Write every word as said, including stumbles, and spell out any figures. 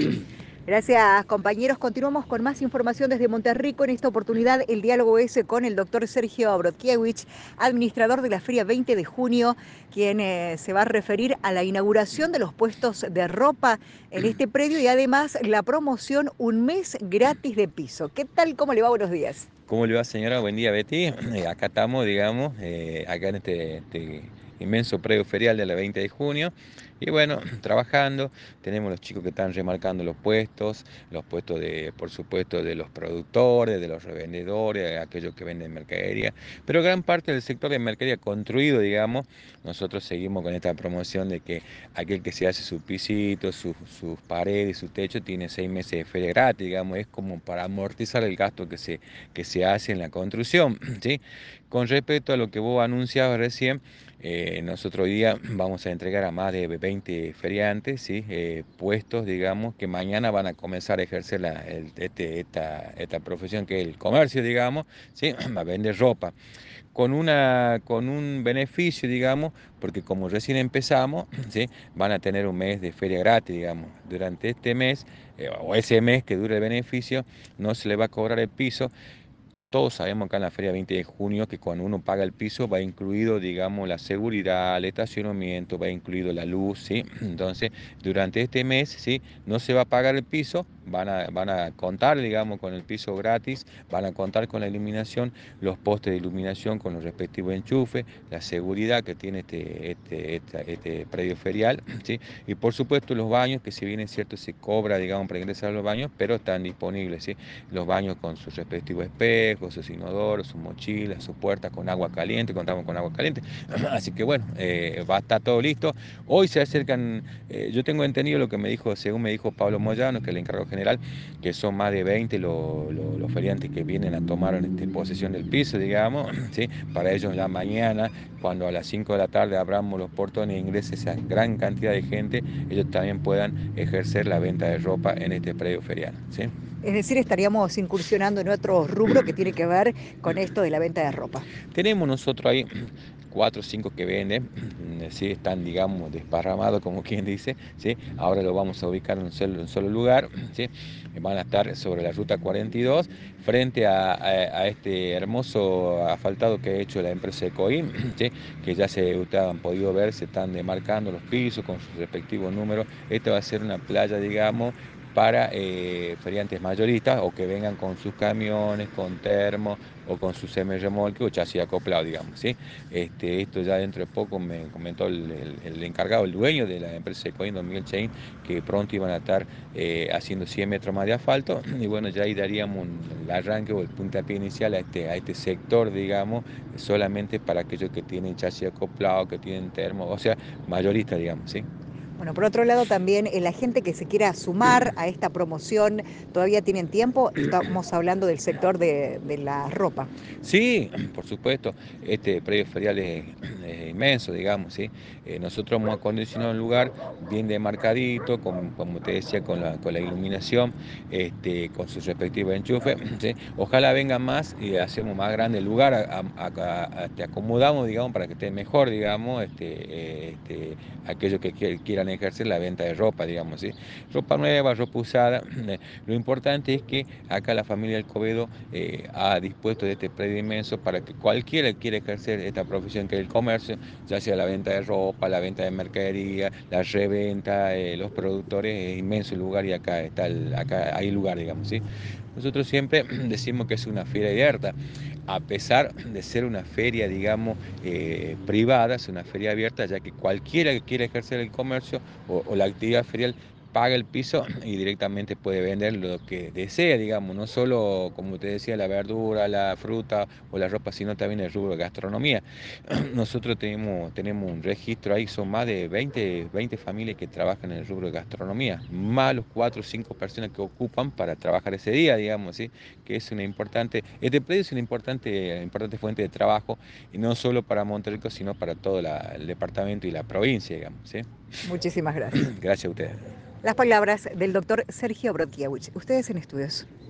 Gracias, compañeros. Continuamos con más información desde Monterrico. En esta oportunidad, el diálogo es con el doctor Sergio Brodkiewicz, administrador de la Feria veinte de junio, quien eh, se va a referir a la inauguración de los puestos de ropa en este predio y además la promoción Un mes gratis de piso. ¿Qué tal? ¿Cómo le va? Buenos días. ¿Cómo le va, señora? Buen día, Betty. Eh, Acá estamos, digamos, eh, acá en este, este inmenso predio ferial de la veinte de junio. Y bueno, trabajando, tenemos los chicos que están remarcando los puestos, los puestos de, por supuesto, de los productores, de los revendedores, de aquellos que venden mercadería. Pero gran parte del sector de mercadería construido, digamos, nosotros seguimos con esta promoción de que aquel que se hace su pisito, sus, sus paredes, su techo, tiene seis meses de feria gratis, digamos, es como para amortizar el gasto que se que se hace en la construcción, ¿sí? Con respecto a lo que vos anunciabas recién, eh, nosotros hoy día vamos a entregar a más de veinte feriantes, ¿sí? Eh, puestos, digamos, que mañana van a comenzar a ejercer la, el- este- esta, esta profesión que es el comercio, digamos, ¿sí? A vender ropa con una, con un beneficio, digamos, porque como recién empezamos, ¿sí? Van a tener un mes de feria gratis, digamos. Durante este mes, eh, o ese mes que dure el beneficio, no se le va a cobrar el piso. Todos sabemos acá en la Feria veinte de junio que cuando uno paga el piso va incluido, digamos, la seguridad, el estacionamiento, va incluido la luz, ¿sí? Entonces, durante este mes, ¿sí? No se va a pagar el piso, van a, van a contar, digamos, con el piso gratis, van a contar con la iluminación, los postes de iluminación con los respectivos enchufes, la seguridad que tiene este, este, esta- este predio ferial, ¿sí? Y por supuesto los baños, que si bien es cierto se cobra, digamos, para ingresar a los baños, pero están disponibles, ¿sí? Los baños con sus respectivos espejos, sus inodoros, sus mochilas, sus puertas con agua caliente, contamos con agua caliente. Así que bueno, eh, va a estar todo listo. Hoy se acercan, eh, yo tengo entendido lo que me dijo, según me dijo Pablo Moyano, que es el encargado general, que son más de veinte los, los, los feriantes que vienen a tomar este, posesión del piso, digamos, ¿sí? Para ellos la mañana, cuando a las cinco de la tarde abramos los portones e ingrese esa gran cantidad de gente, ellos también puedan ejercer la venta de ropa en este predio ferial, ¿sí? Es decir, estaríamos incursionando en otro rubro que tiene que ver con esto de la venta de ropa. Tenemos nosotros ahí cuatro o cinco que venden, ¿sí? Están, digamos, desparramados, como quien dice, ¿sí? Ahora lo vamos a ubicar en un solo, en un solo lugar, ¿sí? Van a estar sobre la ruta cuarenta y dos, frente a, a- a este hermoso asfaltado que ha hecho la empresa Ecoim, ¿sí? Que ya se ustedes han podido ver, se están demarcando los pisos con sus respectivos números. Esta va a ser una playa, digamos, para eh, feriantes mayoristas o que vengan con sus camiones, con termos o con su semi-remolque o chasis acoplado, digamos, ¿sí? Este, esto ya dentro de poco me comentó el, el- el encargado, el dueño de la empresa Ecoin, don Miguel Chain, que pronto iban a estar eh, haciendo cien metros más de asfalto y bueno, ya ahí daríamos un, el arranque o el puntapié inicial a este, a este sector, digamos, solamente para aquellos que tienen chasis acoplado, que tienen termo, o sea, mayoristas, digamos, ¿sí? Bueno, por otro lado, también eh, la gente que se quiera sumar a esta promoción, ¿todavía tienen tiempo? Estamos hablando del sector de, de la ropa. Sí, por supuesto, este predio ferial es, es inmenso, digamos, ¿sí? Eh, nosotros hemos acondicionado un lugar bien demarcadito, con- como te decía, con la, con la iluminación, este, con sus respectivos enchufes, ¿sí? Ojalá vengan más y hacemos más grande el lugar, a- a- a- a- te acomodamos, digamos, para que esté mejor, digamos, este, eh, este, aquellos que qui- quieran ejercer la venta de ropa, digamos, ¿sí? Ropa nueva, ropa usada. Lo importante es que acá la familia Alcobedo eh, ha dispuesto de este predio inmenso para que cualquiera que quiera ejercer esta profesión que es el comercio, ya sea la venta de ropa, la venta de mercadería, la reventa, eh, los productores, es inmenso el lugar y acá está el, acá hay lugar, digamos, ¿sí? Nosotros siempre decimos que es una feria abierta, a pesar de ser una feria, digamos, eh, privada, es una feria abierta, ya que cualquiera que quiera ejercer el comercio o, o la actividad ferial paga el piso y directamente puede vender lo que desea, digamos, no solo, como te decía, la verdura, la fruta o la ropa, sino también el rubro de gastronomía. Nosotros tenemos, tenemos un registro ahí, son más de veinte, veinte familias que trabajan en el rubro de gastronomía, más los cuatro o cinco personas que ocupan para trabajar ese día, digamos, ¿sí? Que es una importante, este predio es una importante, importante fuente de trabajo, y no solo para Monterrico, sino para todo la- el departamento y la provincia, digamos, ¿sí? Muchísimas gracias. Gracias a ustedes. Las palabras del doctor Sergio Brodkiewicz. Ustedes en estudios.